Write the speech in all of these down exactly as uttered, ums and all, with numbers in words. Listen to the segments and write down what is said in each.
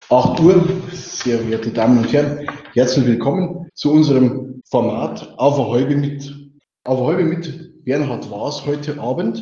acht Uhr, sehr verehrte Damen und Herren, herzlich willkommen zu unserem Format Auf eine halbe mit, auf eine halbe mit Bernhard Waas heute Abend.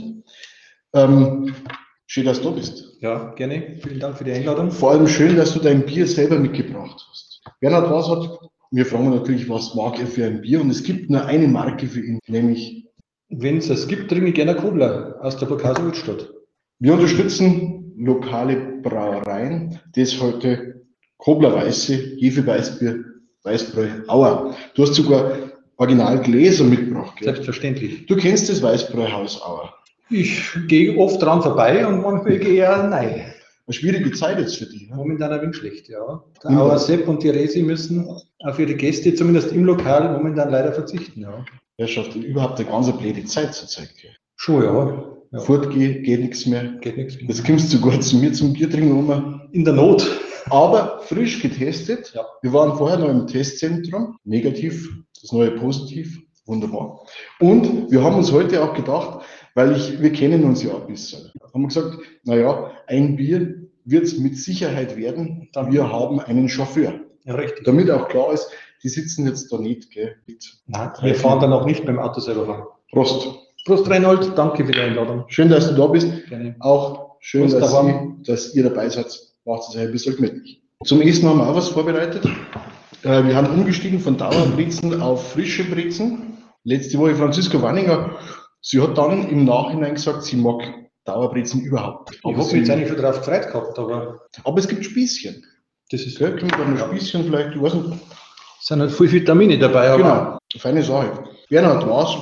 Ähm, schön, dass du da bist. Ja, gerne. Vielen Dank für die Einladung. Vor allem schön, dass du dein Bier selber mitgebracht hast. Bernhard Waas hat, wir fragen natürlich, was mag er für ein Bier? Und es gibt nur eine Marke für ihn, nämlich... Wenn es es gibt, trinke ich gerne Kobler aus der Burghauser Altstadt. Wir unterstützen lokale Brauereien, das heute Kobler Weiße, Hefeweißbier, Weißbräu Auer. Du hast sogar Originalgläser mitgebracht. Gell? Selbstverständlich. Du kennst das Weißbräuhaus Auer. Ich gehe oft dran vorbei und manchmal gehe ich eher nein. Eine schwierige Zeit jetzt für dich. Ne? Momentan ein wenig schlecht, ja. Der Auer Sepp und die Resi müssen auf ihre Gäste, zumindest im Lokal, momentan leider verzichten. Ja. Herrschaft, überhaupt eine ganz blöde Zeit zur Zeit. Gell? Schon, ja. ja. Fortgehen, geht nichts mehr. Geht nichts mehr. Jetzt kommst du sogar zu mir zum Bier trinken um. In der Not. Aber frisch getestet. Ja. Wir waren vorher noch im Testzentrum. Negativ, das neue positiv. Wunderbar. Und wir haben uns heute auch gedacht, weil ich, wir kennen uns ja ein bisschen, haben wir gesagt, naja, ein Bier wird es mit Sicherheit werden. Wir haben einen Chauffeur. Ja, richtig. Damit auch klar ist, die sitzen jetzt da nicht. Gell, Nein, wir fahren dann auch nicht beim Auto selber fahren. Prost. Prost Reinhold, danke für die Einladung. Schön, dass du da bist. Gerne. Auch schön, dass, Sie, dass ihr dabei seid. Macht es ein bisschen gemütlich. Zum Essen haben wir auch was vorbereitet. Äh, wir haben umgestiegen von Dauerbrezen auf frische Brezen. Letzte Woche Franziska Wanninger, sie hat dann im Nachhinein gesagt, sie mag Dauerbrezen überhaupt nicht. Ich habe mich jetzt eigentlich schon darauf gefreut gehabt, aber... Aber es gibt Spießchen. Das ist... Gell, kommt dann ein Spießchen vielleicht, ich weiß nicht. Es sind halt viel Vitamine dabei, aber... Genau, feine Sache. Bernhard Waas,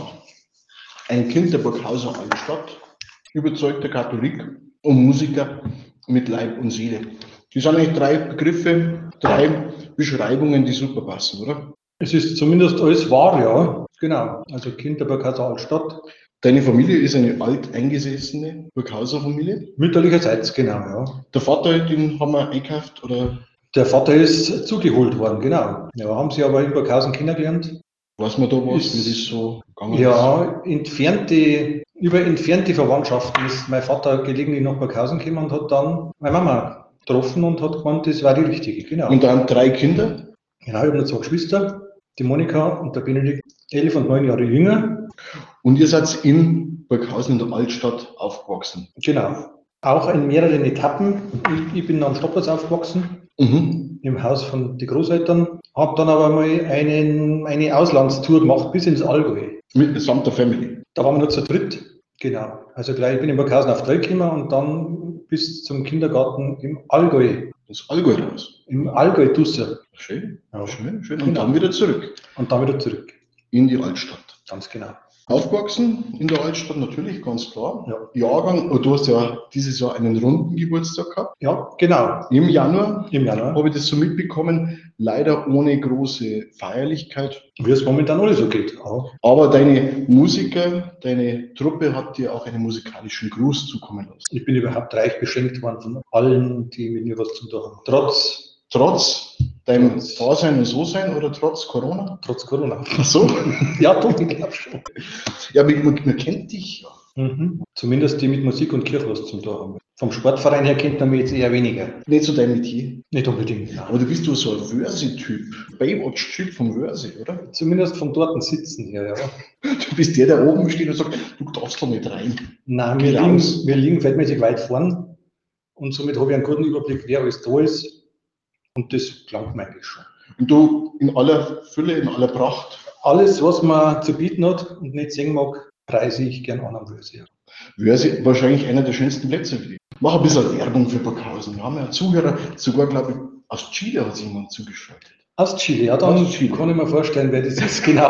ein Kind der Burghauser Altstadt, überzeugter Katholik und Musiker mit Leib und Seele. Das sind eigentlich drei Begriffe, drei Beschreibungen, die super passen, oder? Es ist zumindest alles wahr, ja. Genau. Also Kind der Burghauser Altstadt. Deine Familie ist eine alteingesessene Burghauser Familie? Mütterlicherseits, genau, ja. Der Vater, den haben wir einkauft, oder? Der Vater ist zugeholt worden, genau. Ja, haben sie aber in Burghausen kennengelernt. Weiß man da was, wie das so gegangen ja, ist? Ja, entfernte, über entfernte Verwandtschaften ist mein Vater gelegentlich nach Burghausen gekommen und hat dann meine Mama getroffen und hat gemeint, das war die richtige, genau. Und dann drei Kinder? Genau, ich habe noch zwei Geschwister, die Monika und der Benedikt, elf und neun Jahre jünger. Und ihr seid in Burghausen in der Altstadt aufgewachsen? Genau. Auch in mehreren Etappen. Ich, ich bin am Stadtplatz aufgewachsen, mhm. im Haus von den Großeltern. Habe dann aber mal einen, eine Auslandstour gemacht bis ins Allgäu. Mit samt der Family? Da waren wir nur zu dritt. Genau. Also gleich, ich bin in Burghausen auf die Welt gekommen und dann bis zum Kindergarten im Allgäu. Das Allgäu raus? Im Allgäu Dusser. Schön, ja. schön, schön. Und genau. dann wieder zurück? Und dann wieder zurück. In die Altstadt? Ganz genau. Aufgewachsen in der Altstadt, natürlich, ganz klar. Ja. Jahrgang, oh, du hast ja dieses Jahr einen runden Geburtstag gehabt. Ja, genau. Im Januar. Im Januar. Habe ich das so mitbekommen, leider ohne große Feierlichkeit. Wie es momentan alles so geht. Auch. Aber deine Musiker, deine Truppe hat dir auch einen musikalischen Gruß zukommen lassen. Ich bin überhaupt reich beschenkt worden von allen, die mit mir was zu tun haben. Trotz... Trotz deinem Dasein und So-Sein oder trotz Corona? Trotz Corona. Ach so? Ja, doch, ich glaube schon. Ja, man, man kennt dich ja. Mhm. Zumindest die mit Musik und Kirche was zum tun haben. Vom Sportverein her kennt man mich jetzt eher weniger. Nicht so dein Metier? Nicht unbedingt. Nein. Aber du bist doch so ein Wörse-Typ. Baywatch-Typ vom Wörse, oder? Zumindest von dort sitzen her, ja. Du bist der, der oben steht und sagt, du darfst da nicht rein. Nein, wir liegen, wir liegen feldmäßig weit vorn. Und somit habe ich einen guten Überblick, wer alles da ist. Und das klangt mir eigentlich schon. Und du in aller Fülle, in aller Pracht? Alles, was man zu bieten hat und nicht sehen mag, preise ich gern an am Wörse. Wörse wahrscheinlich einer der schönsten Plätze für dich. Mach ein bisschen Werbung für Burghausen. Wir haben ja Zuhörer, sogar glaube ich, aus Chile hat sich jemand zugeschaltet. Aus Chile, ja, dann Chile. Kann ich mir vorstellen, wer das ist, genau.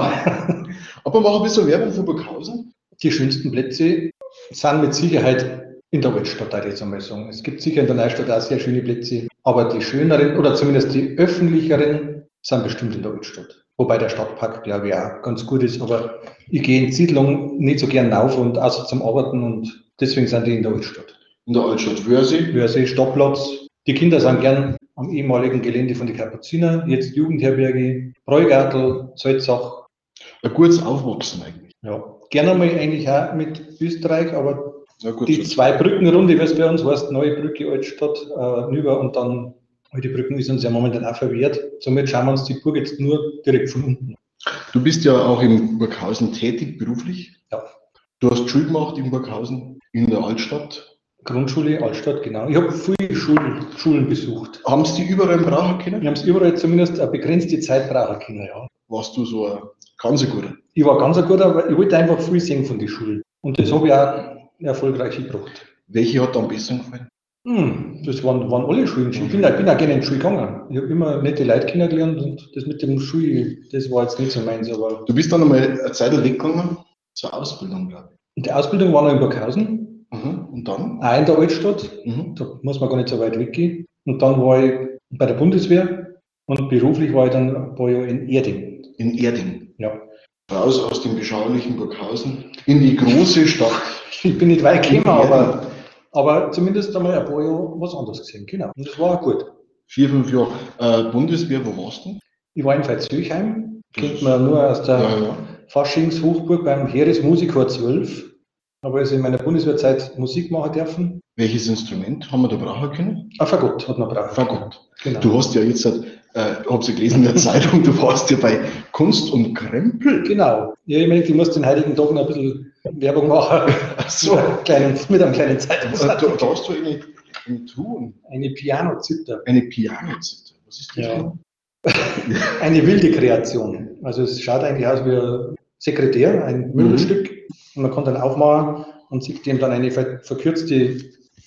Aber mach ein bisschen Werbung für Burghausen. Die schönsten Plätze sind mit Sicherheit in der Altstadt, würde ich jetzt einmal sagen. Es gibt sicher in der Neustadt auch sehr schöne Plätze, aber die schöneren oder zumindest die öffentlicheren sind bestimmt in der Altstadt. Wobei der Stadtpark, glaube ich, auch ganz gut ist, aber ich gehe in Siedlungen nicht so gern rauf und außer zum Arbeiten und deswegen sind die in der Altstadt. In der Altstadt Wörse? Wörse, Stadtplatz. Die Kinder sind gern am ehemaligen Gelände von den Kapuziner, jetzt Jugendherberge, Bräugartel, Salzach. Ein gutes Aufwachsen eigentlich. Ja, gerne einmal eigentlich auch mit Österreich, aber gut, die so. zwei Brückenrunde, wie es bei uns heißt, Neue Brücke, Altstadt, äh, Nüber und dann Alte Brücken ist uns ja momentan auch verwehrt. Somit schauen wir uns die Burg jetzt nur direkt von unten. Du bist ja auch in Burghausen tätig, beruflich. Ja. Du hast Schule gemacht in Burghausen, in der Altstadt. Grundschule, Altstadt, genau. Ich habe viele Schulen, Schulen besucht. Haben Sie die überall brauchen können? Wir haben es überall zumindest eine begrenzte Zeit brauchen können, ja. Warst du so ein ganz guter? Ich war ganz ein guter, weil ich wollte einfach viel sehen von den Schulen. Und das habe ich auch erfolgreich gebracht. Welche hat dir am besten gefallen? Hm, das waren, waren alle Schulen. Ich bin, auch- bin auch gerne in die Schule gegangen. Ich habe immer nette Leute kennengelernt und das mit dem Schul, das war jetzt nicht so meins. Aber Du bist dann einmal eine Zeit lang weggegangen zur Ausbildung, glaube ich. und die Ausbildung war noch in Burghausen, Mhm. Und dann? auch in der Altstadt. Mhm. Da muss man gar nicht so weit weggehen. Und dann war ich bei der Bundeswehr und beruflich war ich dann ein paar Jahre in Erding. In Erding. Ja. Raus aus dem beschaulichen Burghausen in die große Stadt. Ich bin nicht weit gekommen, In Erding. aber, aber zumindest einmal ein paar Jahre was anderes gesehen. Genau. Und das war auch gut. Vier, fünf Jahre. Äh, Bundeswehr, wo warst du? Ich war in Veitshöchheim, kennt man nur aus der Ja, ja. Faschingshochburg beim Heeresmusikchor zwölf. Habe also in meiner Bundeswehrzeit Musik machen dürfen. Welches Instrument haben wir da brauchen können? Ein Fagott hat man brauchen. Fagott. Genau. Du hast ja jetzt, äh, hab's ja gelesen in der Zeitung, du warst ja bei Kunst und Krempel. Genau. Ja, ich meine, ich muss den heutigen Tag noch ein bisschen Werbung machen. Ach so. Mit einem kleinen, mit einem kleinen Äh, Zeitungsartikel. Da, da hast du eine, eine Truhe, Eine Piano-Zither. eine Pianozither. Was ist das? Ja. Eine wilde Kreation. Also es schaut eigentlich aus wie ein Sekretär, ein Möbelstück. Und man kann dann aufmachen und sieht dem dann eine ver verkürzte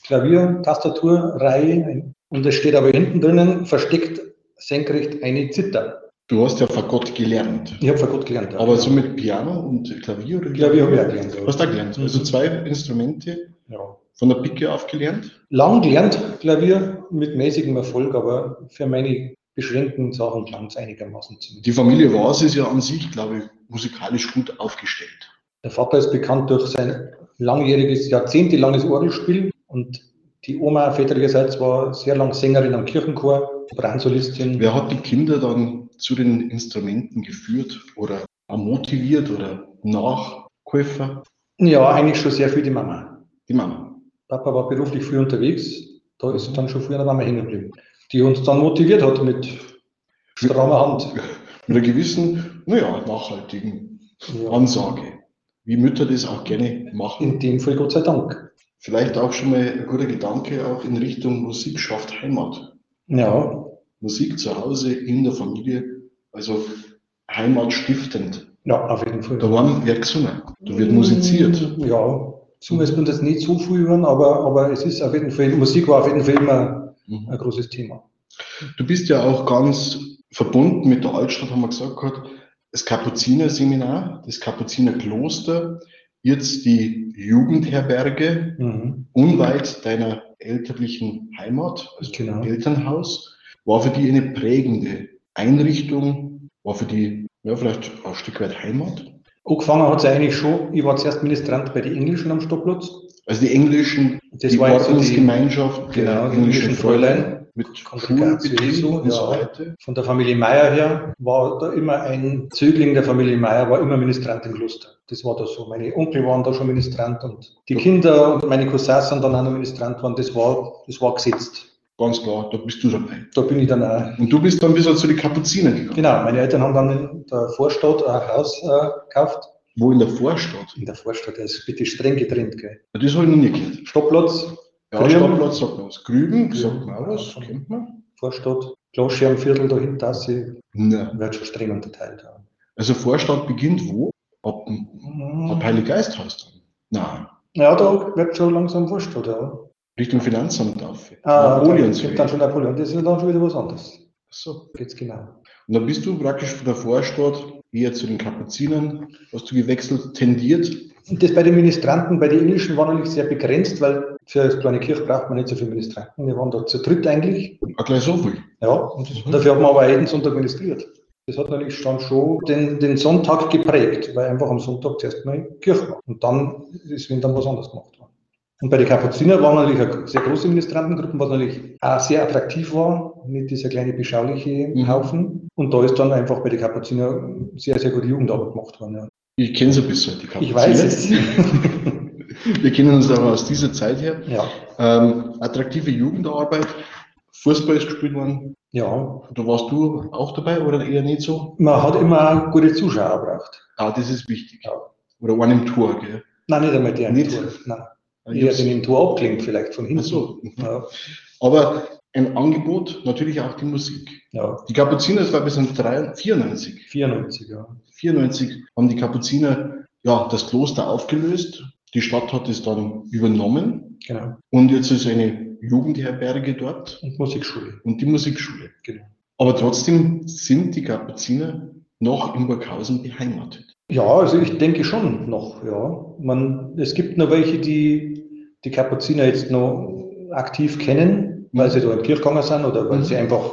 Klavier-Tastaturreihe. Und es steht aber hinten drinnen, versteckt senkrecht eine Zither. Du hast ja Fagott gelernt. Ich habe Fagott gelernt. Ja. Aber so mit Piano und Klavier oder? Klavier habe ich auch gelernt. Ja. Hast du auch gelernt? Also zwei Instrumente Ja. von der Picke auf gelernt? Lang gelernt, Klavier, mit mäßigem Erfolg, aber für meine beschränkten Sachen klang es einigermaßen ziemlich. Die Familie Waas ist ja an sich, glaube ich, musikalisch gut aufgestellt. Der Vater ist bekannt durch sein langjähriges, jahrzehntelanges Orgelspiel und die Oma väterlicherseits war sehr lang Sängerin am Kirchenchor, Sopransolistin. Wer hat die Kinder dann zu den Instrumenten geführt oder motiviert oder Nachkäufer? Ja, eigentlich schon sehr viel die Mama. Die Mama. Papa war beruflich viel unterwegs, da ist dann schon früher der Mama hängen geblieben, die uns dann motiviert hat mit strammer Hand. Mit einer gewissen, naja, nachhaltigen Ja. Ansage. Wie Mütter das auch gerne machen. In dem Fall Gott sei Dank. Vielleicht auch schon mal ein guter Gedanke auch in Richtung Musik schafft Heimat. Ja, Musik zu Hause, in der Familie, also heimatstiftend. ja, auf jeden Fall. Da wird gesungen, da wird musiziert. Ja, so muss man das nicht so viel hören, aber, aber es ist auf jeden Fall, Musik war auf jeden Fall immer Mhm. ein großes Thema. Du bist ja auch ganz verbunden mit der Altstadt, haben wir gesagt gehabt, das Kapuzinerseminar, das Kapuzinerkloster, jetzt die Jugendherberge, Mhm. unweit deiner elterlichen Heimat, also Genau. Elternhaus, war für die eine prägende Einrichtung, war für die ja, vielleicht auch ein Stück weit Heimat. Angefangen hat es eigentlich schon, ich war zuerst Ministrant bei den Englischen am Stadtplatz. Also die englischen, Das die war jetzt so die- Ordensgemeinschaft, der Genau, die englischen englischen Fräulein Fräulein. mit Kongregatio Schulbetrieb Jesu, und so ja. weiter. Von der Familie Meyer her war da immer ein Zögling der Familie Meyer, war immer Ministrant im Kloster. Das war da so. Meine Onkel waren da schon Ministrant und die Kinder und meine Cousins sind dann auch noch Ministrant geworden. Das war, das war gesetzt. Ganz klar, da bist du dabei. Da bin ich dann auch. Und du bist dann wieder zu den Kapuzinern gegangen. Genau, meine Eltern haben dann in der Vorstadt ein Haus äh, gekauft. Wo in der Vorstadt? In der Vorstadt, das ist bitte streng getrennt, gell. Das habe ich noch nie gehört. Stadtplatz, Ja, Grüben. Stadtplatz sagt man was. Grüben, sagt man auch Ja, was, schon. kennt man. Vorstadt, Kloschirmviertel dahinter, sie Nein. wird schon streng unterteilt. Ja. Also Vorstadt beginnt wo? Ab, ab Mhm. Heiliggeisthaus dann? Nein. Ja, da wird schon langsam Vorstadt, ja. Richtung Finanzamt auf. Ah, da Napoleonsweg. gibt dann schon Napoleon, das ist dann schon wieder was anderes. Ach so. Geht's genau. Und dann bist du praktisch von der Vorstadt eher zu den Kapuzinern, hast du gewechselt, tendiert. Und das bei den Ministranten, bei den Englischen war natürlich sehr begrenzt, weil für eine kleine Kirche braucht man nicht so viele Ministranten. Wir waren da zu dritt eigentlich. Auch gleich so viel. Ja, und das, Mhm. dafür haben wir aber jeden Sonntag ministriert. Das hat natürlich dann schon den, den Sonntag geprägt, weil einfach am Sonntag zuerst mal Kirche war. Und dann ist wenn dann was anderes gemacht worden. Und bei den Kapuzinern waren natürlich eine sehr große Ministrantengruppen, was natürlich auch sehr attraktiv war, mit dieser kleinen beschauliche Mhm. Haufen. Und da ist dann einfach bei den Kapuzinern sehr, sehr gute Jugendarbeit gemacht worden. Ja. Ich kenne sie ein bisschen, die Kapuziner. Ich weiß es. Wir kennen uns aber aus dieser Zeit her. Ja. Ähm, attraktive Jugendarbeit, Fußball ist gespielt worden. Ja. Da warst du auch dabei oder eher nicht so? Man hat immer gute Zuschauer gebraucht. Ah, das ist wichtig. Ja. Oder einen im Tor, gell? Nein, nicht einmal der im Nicht? Tor. Nein. Ich Eher hab's- den im Tor abklingt, vielleicht von hinten. Ach so. Mhm. Ja. Aber ein Angebot, natürlich auch die Musik. Ja. Die Kapuziner, das war bis vierundneunzig. vierundneunzig, ja. vierundneunzig haben die Kapuziner ja, das Kloster aufgelöst. Die Stadt hat es dann übernommen. Genau. Und jetzt ist eine Jugendherberge dort Und Musikschule. und die Musikschule. Genau. Aber trotzdem sind die Kapuziner noch in Burghausen beheimatet. Ja, also ich denke schon noch, ja. Man, es gibt noch welche, die die Kapuziner jetzt noch aktiv kennen, weil sie da in die Kirche gegangen sind oder weil Mhm. sie einfach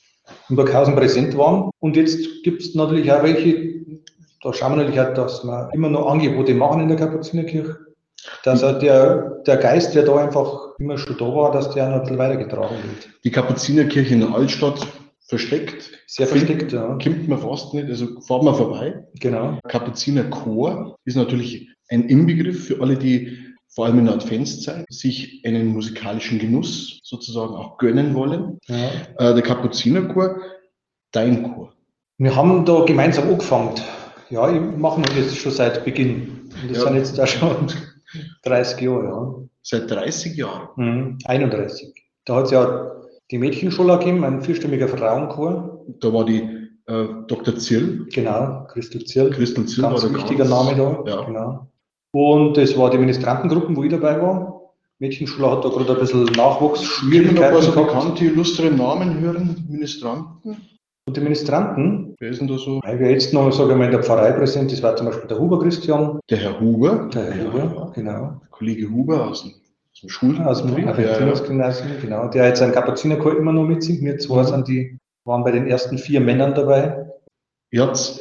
in Burghausen präsent waren. Und jetzt gibt es natürlich auch welche, da schauen wir natürlich auch, dass wir immer noch Angebote machen in der Kapuzinerkirche, dass auch der, der Geist, der da einfach immer schon da war, dass der noch ein bisschen weitergetragen wird. Die Kapuzinerkirche in der Altstadt versteckt. Sehr versteckt, ja. Kommt man fast nicht, also fahren wir vorbei. Genau. Kapuzinerchor ist natürlich ein Inbegriff für alle, die vor allem in der Adventszeit sich einen musikalischen Genuss sozusagen auch gönnen wollen. Ja. Äh, der Kapuzinerchor, dein Chor. Wir haben da gemeinsam angefangen. Ja, ich mache das jetzt schon seit Beginn. Und das Ja. sind jetzt auch schon dreißig Jahre, ja. Seit dreißig Jahren. Mhm. einunddreißig. Da hat es ja die Mädchenschule gegeben, ein vierstimmiger Frauenchor. Da war die äh, Doktor Zirl, Genau, Christel Zirl. Christel Zirl Ganz war da wichtiger ganz- Name da. Ja. Genau. Und das war die Ministrantengruppen, wo ich dabei war. Mädchenschule hat da gerade ein bisschen Wir haben noch ein paar Nachwuchsschwierigkeiten so gehabt. bekannte, illustre Namen hören, Ministranten. Und die Ministranten, Wer ist denn da so? weil wir jetzt noch, sagen wir mal, in der Pfarrei präsent, das war zum Beispiel der Huber Christian, Der Herr Huber. der Herr Ja, Huber, ja. genau. Der Kollege Huber aus dem, aus dem Schul Aus dem ja, ja. Argentinus-Gymnasium, genau, der jetzt einen Kapuzinerchor immer noch mitsingt. Wir zwei Mhm. sind die, waren bei den ersten vier Männern dabei. Ihr habt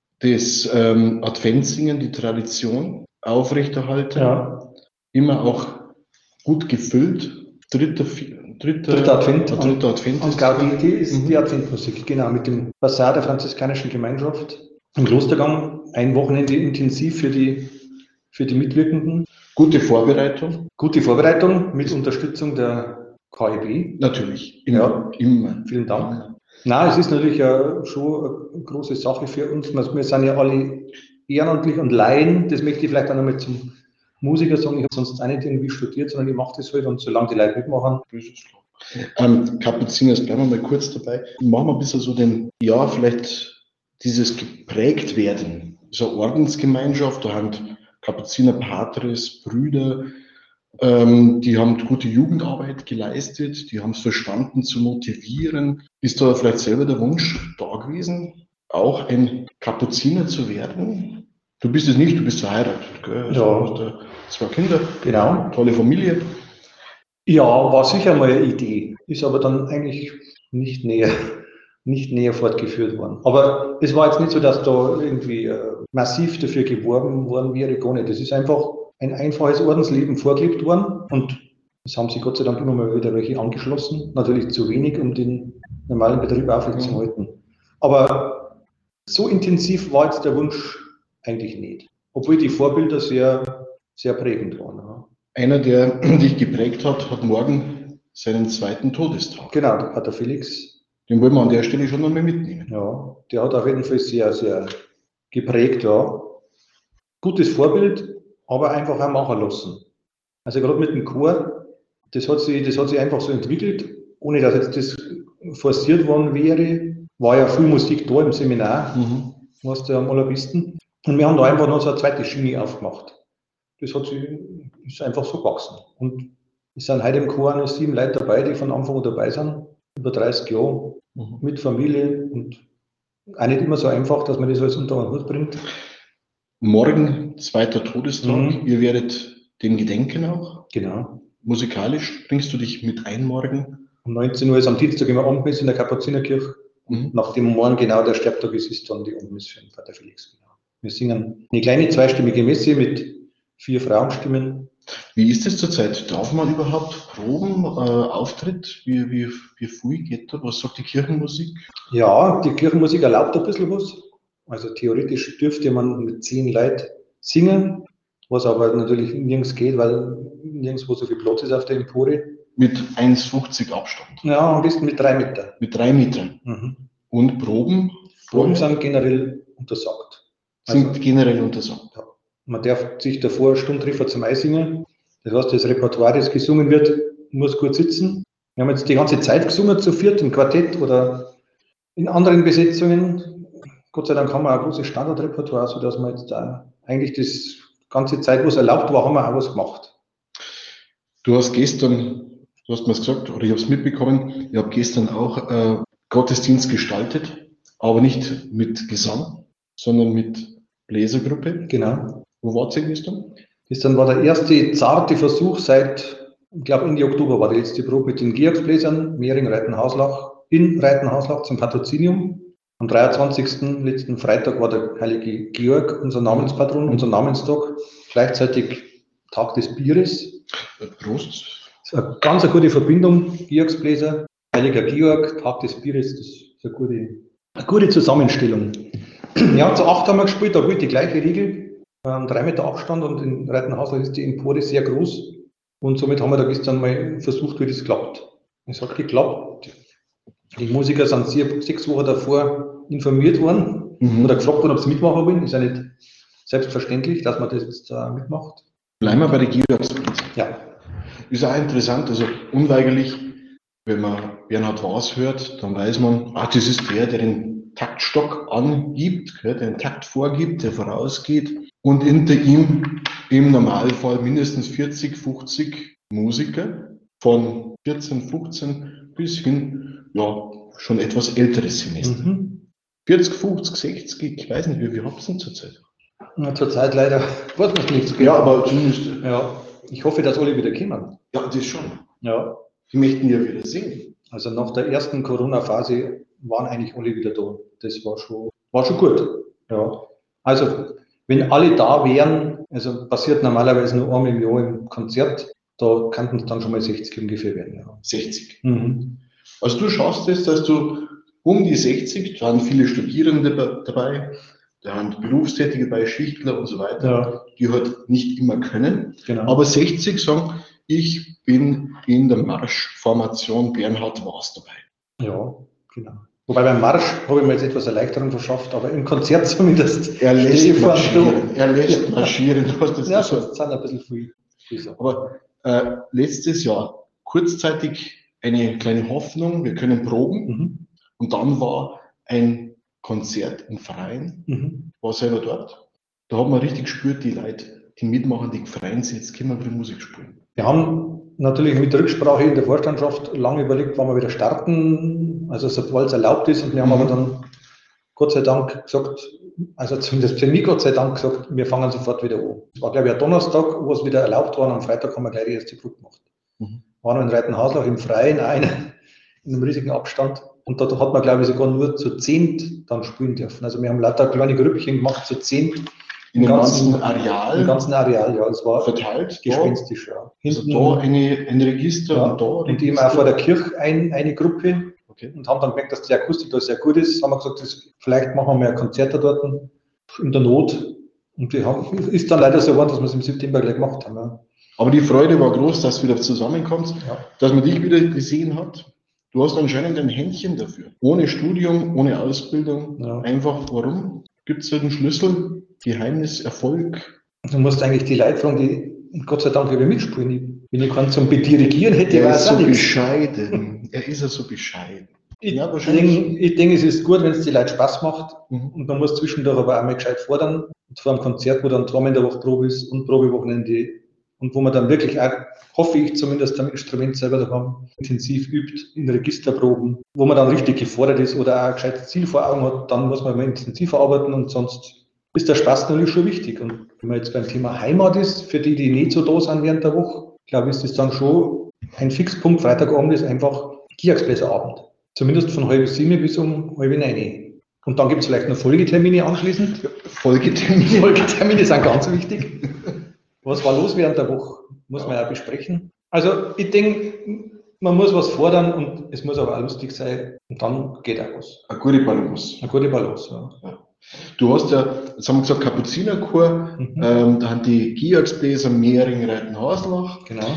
das ähm, Adventssingen, die Tradition aufrechterhalten. Ja. Immer auch gut gefüllt. Dritter, vi- dritter, Dritter Advent. der dritte Advent Und ist Gaudete ist Mhm. die Adventmusik, genau, mit dem Basar der franziskanischen Gemeinschaft im Klostergang. Ein Wochenende intensiv für die, für die Mitwirkenden. gute Vorbereitung. Gute Vorbereitung mit Unterstützung der K E B. Natürlich. Immer. Ja. Immer. Vielen Dank. Na, es ist natürlich äh, schon eine große Sache für uns. Wir sind ja alle ehrenamtlich und Laien. Das möchte ich vielleicht auch nochmal zum Musiker sagen. Ich habe sonst auch nicht irgendwie studiert, sondern ich mache das halt und solange die Leute mitmachen. Das ist klar. Ähm, Kapuziners, bleiben wir mal kurz dabei. Machen wir ein bisschen so den, ja, vielleicht dieses geprägt werden. So eine Ordensgemeinschaft, da haben Kapuziner Patres, Brüder, ähm, die haben gute Jugendarbeit geleistet, die haben es verstanden zu motivieren. Ist da vielleicht selber der Wunsch da gewesen, auch ein Kapuziner zu werden? Du bist es nicht, du bist verheiratet, gell? Also Ja. du hast ja zwei Kinder, Genau. tolle Familie. Ja, war sicher mal eine Idee, ist aber dann eigentlich nicht näher, nicht näher fortgeführt worden. Aber es war jetzt nicht so, dass da irgendwie äh, massiv dafür geworben worden wäre, gar nicht. Das ist einfach ein einfaches Ordensleben vorgelebt worden und es haben sich Gott sei Dank immer mal wieder welche angeschlossen. Natürlich zu wenig, um den normalen Betrieb aufrechtzuerhalten. Aber so intensiv war jetzt der Wunsch eigentlich nicht. Obwohl die Vorbilder sehr, sehr prägend waren. Ja. Einer, der dich geprägt hat, hat morgen seinen zweiten Todestag. Genau, der Pater Felix. Den wollen wir an der Stelle schon einmal mitnehmen. Ja, der hat auf jeden Fall sehr, sehr geprägt, ja. Gutes Vorbild, aber einfach auch machen lassen. Also gerade mit dem Chor, das hat sich, das hat sich einfach so entwickelt, ohne dass jetzt das forciert worden wäre. War ja viel Musik da im Seminar, Mhm. was der am allerbesten. Und wir haben da einfach noch so eine zweite Schiene aufgemacht. Das hat sich, ist einfach so gewachsen. Und es sind heute im Chor noch sieben Leute dabei, die von Anfang an dabei sind, über dreißig Jahre, Mhm. mit Familie und auch nicht immer so einfach, dass man das alles unter einen Hut bringt. Morgen, zweiter Todestag. Mhm. Ihr werdet den gedenken auch. Genau. Musikalisch bringst du dich mit ein morgen. Um neunzehn Uhr ist am Dienstag immer Abendmesse in der Kapuzinerkirche. Mhm. Nachdem morgen genau der Sterbtag ist, ist dann die Abendmesse für den Pater Felix. Genau. Wir singen eine kleine zweistimmige Messe mit vier Frauenstimmen. Wie ist es zurzeit? Darf man überhaupt proben, äh, Auftritt? Wie, wie, wie viel geht da? Was sagt die Kirchenmusik? Ja, die Kirchenmusik erlaubt ein bisschen was. Also theoretisch dürfte man mit zehn Leuten singen, was aber natürlich nirgends geht, weil nirgendwo so viel Platz ist auf der Empore. mit eins fünfzig Abstand. Ja, am besten mit drei Metern. Mit drei Metern. Mhm. Und Proben? Proben sind generell untersagt. Sind Also, generell untersagt. ja, man darf sich davor eine Stunde treffen zum Eisingen. Das heißt, das Repertoire, das gesungen wird, muss gut sitzen. Wir haben jetzt die ganze Zeit gesungen, zu viert, im Quartett oder in anderen Besetzungen. Gott sei Dank haben wir ein großes Standardrepertoire, sodass wir jetzt da eigentlich das ganze Zeit, wo es erlaubt war, haben wir auch was gemacht. Du hast gestern, du hast mir es gesagt, oder ich habe es mitbekommen, ich habe gestern auch äh, Gottesdienst gestaltet, aber nicht mit Gesang, sondern mit Bläsergruppe. Genau. Wo wart ihr gestern? Gestern war der erste zarte Versuch seit, ich glaube Ende Oktober war die letzte Probe mit den Georgsbläsern, Mehring, Reitenhauslach, in Reitenhauslach zum Patrozinium. Am dreiundzwanzigsten letzten Freitag war der heilige Georg, unser Namenspatron, unser Namenstag, gleichzeitig Tag des Bieres. Prost. Das ist eine ganz eine gute Verbindung, Georgsbläser, heiliger Georg, Tag des Bieres, das ist eine gute, eine gute Zusammenstellung. Ja, zu acht haben wir gespielt, da gilt die gleiche Regel, ähm, drei Meter Abstand und in Reitenhauslach ist die Empore sehr groß und somit haben wir da gestern mal versucht, wie das klappt. Es hat geklappt. Die Musiker sind sehr, sechs Wochen davor informiert worden Mhm. oder gefragt worden, ob sie mitmachen wollen. Ist ja nicht selbstverständlich, dass man das jetzt äh, mitmacht. Bleiben wir bei der Georgsbläser. Ja. Ist auch interessant, also unweigerlich, wenn man Bernhard Waas hört, dann weiß man, ah, das ist der, der den Taktstock angibt, der den Takt vorgibt, der vorausgeht und hinter ihm im Normalfall mindestens vierzig, fünfzig Musiker von vierzehn, fünfzehn bis hin, ja, schon etwas älteres Semester. Mhm. vierzig, fünfzig, sechzig, ich weiß nicht, wie viel habt ihr denn zurzeit? Ja, zurzeit leider weiß man nicht so genau. Ja, aber zumindest. Ja, ich hoffe, dass alle wieder kommen. Ja, das schon. Ja. Die möchten ja wieder singen. Also nach der ersten Corona-Phase waren eigentlich alle wieder da. Das war schon, war schon gut. Ja. Also, wenn alle da wären, also passiert normalerweise nur einmal im Jahr im Konzert, da könnten es dann schon mal sechzig ungefähr werden. Ja. sechzig. Mhm. Also du schaust es, dass du um die sechzig, da sind viele Studierende dabei, da sind Berufstätige dabei, Schichtler und so weiter, Ja. die halt nicht immer können. Genau. Aber sechzig sagen, ich bin in der Marschformation Bernhard Waas dabei. Ja, genau. Wobei beim Marsch habe ich mir jetzt etwas Erleichterung verschafft, aber im Konzert zumindest. Er lässt stehe ich vorne marschieren. Er lässt marschieren. Du hast das Ja, gesagt. das sind ein bisschen viel. viel so. Aber äh, letztes Jahr kurzzeitig eine kleine Hoffnung, wir können proben. Mhm. Und dann war ein Konzert im Freien, Mhm. war selber dort. Da hat man richtig gespürt, die Leute, die mitmachen, die freuen sich, jetzt können wir wieder Musik spielen. Wir haben natürlich mit Rücksprache in der Vorstandschaft lange überlegt, wann wir wieder starten, also sobald es erlaubt ist. Und wir haben Mhm. aber dann Gott sei Dank gesagt, also zumindest für mich Gott sei Dank gesagt, wir fangen sofort wieder an. Es war, glaube ich, ein Donnerstag, wo es wieder erlaubt war, und am Freitag haben wir gleich die erste Probe gemacht. Mhm. Waren wir in Reitenhauslach im Freien, auch in, in einem riesigen Abstand. Und da hat man, glaube ich, sogar nur zu zehnt dann spielen dürfen. Also wir haben lauter kleine Grüppchen gemacht, zu zehnt. In dem ganzen Areal? Im ganzen Areal, ja. Es war verteilt. gespenstisch, ja. Also da eine, ein Register ja, und da und eben auch vor der Kirche ein, eine Gruppe. Okay. Und haben dann gemerkt, dass die Akustik da sehr gut ist. Haben wir gesagt, das, vielleicht machen wir mal ein Konzert da dort in der Not. Und die haben, ist dann leider so geworden, dass wir es im September gleich gemacht haben. Ja. Aber die Freude war groß, dass du wieder zusammenkommst, Ja. dass man dich wieder gesehen hat. Du hast anscheinend ein Händchen dafür. Ohne Studium, ohne Ausbildung. Ja. Einfach, warum? Gibt es einen Schlüssel, Geheimnis, Erfolg? Du musst eigentlich die Leute fragen, die Gott sei Dank über mitspielen. Ich, wenn ich keinen zum Dirigieren hätte, Er wäre ist es so auch nichts. bescheiden. Er ist ja so bescheiden. Ich, Ja, wahrscheinlich. denke, ich denke, es ist gut, wenn es die Leute Spaß macht. Mhm. Und man muss zwischendurch aber auch mal gescheit fordern. Und vor einem Konzert, wo dann dreimal in der Woche Probe ist und Probewochenende. Und wo man dann wirklich auch, hoffe ich zumindest, am Instrument selber daheim intensiv übt, in Registerproben, wo man dann richtig gefordert ist oder auch ein gescheites Ziel vor Augen hat, dann muss man mal intensiv arbeiten und sonst ist der Spaß natürlich schon wichtig. Und wenn man jetzt beim Thema Heimat ist, für die, die nicht so da sind während der Woche, glaube ich, ist das dann schon ein Fixpunkt. Freitagabend ist einfach Georgsbläserabend. Zumindest von halb sieben bis um halb neun. Und dann gibt es vielleicht noch Folgetermine anschließend. Folgetermine. Folgetermine sind ganz wichtig. Was war los während der Woche? Muss man ja besprechen. Also ich denke, man muss was fordern und es muss aber auch lustig sein und dann geht auch was. Eine gute Balance. Eine gute Balance, ja. Ja. Du hast ja, jetzt haben wir gesagt, Kapuzinerchor, Mhm. ähm, da haben die Georgsbläser Mehring, Reitenhauslach. Genau.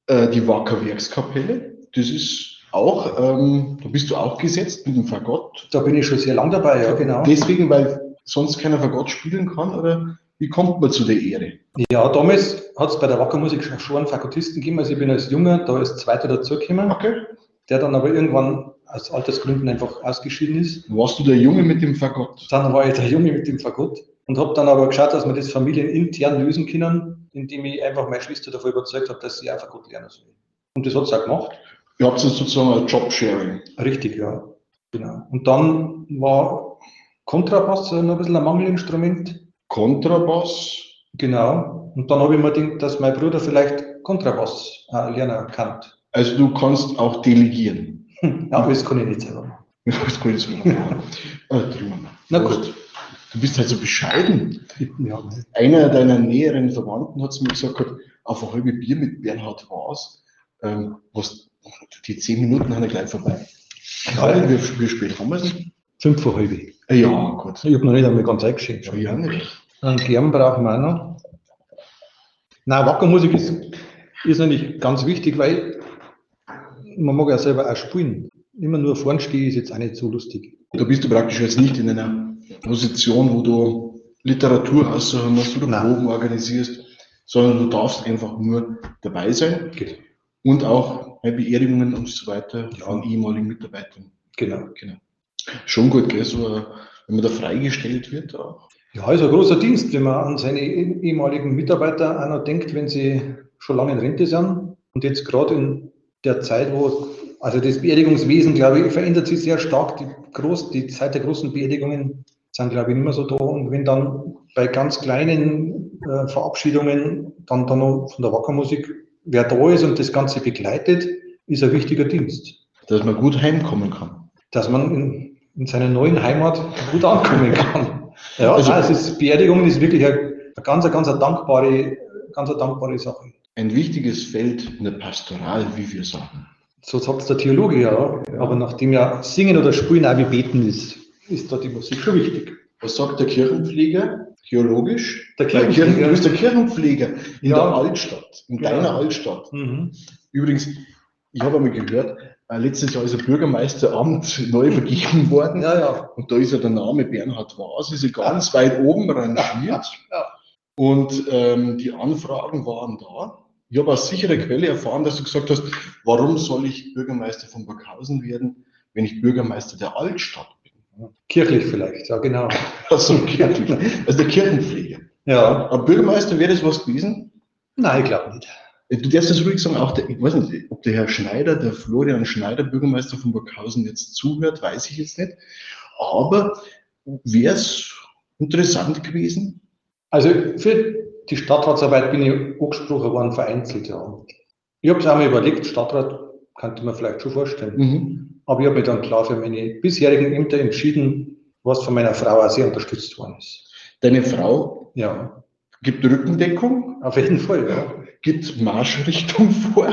Äh, die Wackerwerkskapelle, das ist auch, ähm, da bist du auch gesetzt mit dem Fagott. Da bin ich schon sehr lang dabei, ja, genau. Deswegen, weil sonst keiner Fagott spielen kann, oder wie kommt man zu der Ehre? Ja, damals hat es bei der Wackermusik schon, schon einen Fagottisten gegeben, also ich bin als Junger da als Zweiter dazugekommen, Okay. der dann aber irgendwann aus Altersgründen einfach ausgeschieden ist. Warst du der Junge mit dem Fagott? Dann war ich der Junge mit dem Fagott und habe dann aber geschaut, dass wir das familienintern lösen können, indem ich einfach meine Schwester davon überzeugt habe, dass sie auch Fagott lernen soll. Und das hat sie auch gemacht. Ihr habt jetzt sozusagen ein Jobsharing. Richtig, ja. Genau. Und dann war Kontrabass noch ein bisschen ein Mangelinstrument. Kontrabass. Genau. Und dann habe ich mir gedacht, dass mein Bruder vielleicht Kontrabass äh, lernen kann. Also du kannst auch delegieren. Hm, ja, das kann ich nicht selber machen. Das kann ich nicht machen. Na gut. Du bist halt so bescheiden. Ja. Einer deiner näheren Verwandten hat zu mir gesagt, auf ein halbes Bier mit Bernhard Waas, ähm, was, die zehn Minuten haben ja gleich vorbei. Ja, wie, wie spät haben wir es? Fünf vor halb. Ja, gut. Ich habe noch nicht einmal ganz eingeschenkt. Ja, ja nicht. Einen Kern brauchen wir auch noch. Nein, Wackermusik ist, ist eigentlich ganz wichtig, weil man mag ja selber auch spielen. Immer nur vorn stehen ist jetzt auch nicht so lustig. Da bist du praktisch jetzt nicht in einer Position, wo du Literatur aussuchen musst, oder Proben organisierst, sondern du darfst einfach nur dabei sein. Genau. Und auch bei Beerdigungen und so weiter von ehemaligen Mitarbeitern. Genau. Genau. Schon gut, gell? So, wenn man da freigestellt wird auch. Ja, ist ein großer Dienst, wenn man an seine ehemaligen Mitarbeiter auch noch denkt, wenn sie schon lange in Rente sind. Und jetzt gerade in der Zeit, wo, also das Beerdigungswesen, glaube ich, verändert sich sehr stark. Die, groß, die Zeit der großen Beerdigungen sind, glaube ich, nicht mehr so da. Und wenn dann bei ganz kleinen äh, Verabschiedungen dann, dann noch von der Wackermusik wer da ist und das Ganze begleitet, ist ein wichtiger Dienst. Dass man gut heimkommen kann. Dass man in, in seiner neuen Heimat gut ankommen kann. Ja, also, nein, es ist, Beerdigung ist wirklich eine, eine ganz, ganz eine dankbare, ganz eine dankbare Sache. Ein wichtiges Feld in der Pastoral, wie wir sagen. So sagt es der Theologe, ja. ja. Aber nachdem ja Singen oder Spielen auch wie Beten ist, ist da die Musik schon wichtig. Was sagt der Kirchenpfleger? Theologisch? Der Kirchenpfleger. Kirchen, du bist der Kirchenpfleger in ja. der Altstadt, in genau. deiner Altstadt. Mhm. Übrigens, ich habe einmal gehört, äh, letztes Jahr ist ein Bürgermeisteramt neu vergeben worden. Ja, ja. Und da ist ja der Name Bernhard Waas, ist ja ganz ja. weit oben rangiert. Ja. Und ähm, die Anfragen waren da. Ich habe aus sicherer Quelle erfahren, dass du gesagt hast, warum soll ich Bürgermeister von Burghausen werden, wenn ich Bürgermeister der Altstadt bin? Kirchlich vielleicht, ja genau. Also kirchlich, also der Kirchenpfleger. Ja. Aber Bürgermeister wäre das was gewesen? Nein, ich glaube nicht. Du darfst das ruhig sagen, auch der, ich weiß nicht, ob der Herr Schneider, der Florian Schneider, Bürgermeister von Burghausen, jetzt zuhört, weiß ich jetzt nicht. Aber wäre es interessant gewesen? Also für die Stadtratsarbeit bin ich angesprochen worden, vereinzelt, ja. Ich habe es auch mal überlegt, Stadtrat könnte man vielleicht schon vorstellen. Mhm. Aber ich habe mich dann klar für meine bisherigen Ämter entschieden, was von meiner Frau auch sehr unterstützt worden ist. Deine Frau ja. gibt Rückendeckung? Auf jeden Fall, ja. Gibt Marschrichtung vor?